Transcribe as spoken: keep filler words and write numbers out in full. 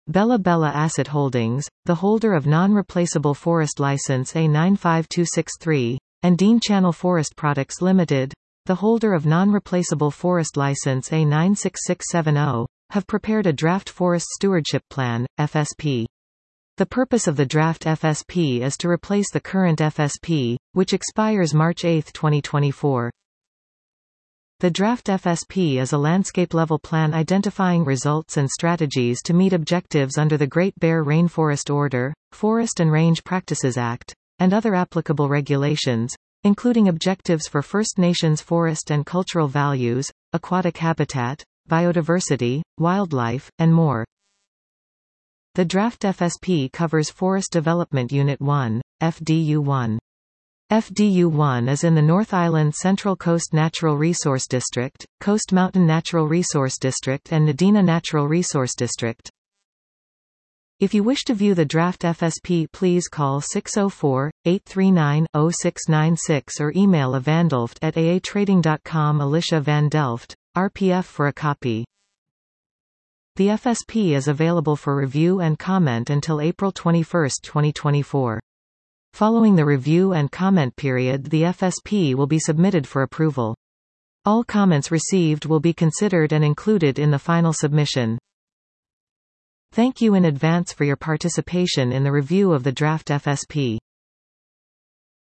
Bella Bella Asset Holdings, the holder of Non-Replaceable Forest License A nine five two six three, and Dean Channel Forest Products Limited, the holder of Non-Replaceable Forest License A nine six six seven zero, have prepared a Draft Forest Stewardship Plan, F S P. The purpose of the draft F S P is to replace the current F S P, which expires March eighth twenty twenty-four. The draft F S P is a landscape-level plan identifying results and strategies to meet objectives under the Great Bear Rainforest Order, Forest and Range Practices Act, and other applicable regulations, including objectives for First Nations forest and cultural values, aquatic habitat, biodiversity, wildlife, and more. The draft F S P covers Forest Development Unit one, F D U one. F D U one is in the North Island Central Coast Natural Resource District, Coast Mountain Natural Resource District and Nadina Natural Resource District. If you wish to view the draft F S P, please call six oh four, eight three nine, oh six nine six or email avandelft at a a trading dot com. Alicia Van Delft, R P F, for a copy. The F S P is available for review and comment until April twenty-first twenty twenty-four. Following the review and comment period, the F S P will be submitted for approval. All comments received will be considered and included in the final submission. Thank you in advance for your participation in the review of the draft F S P.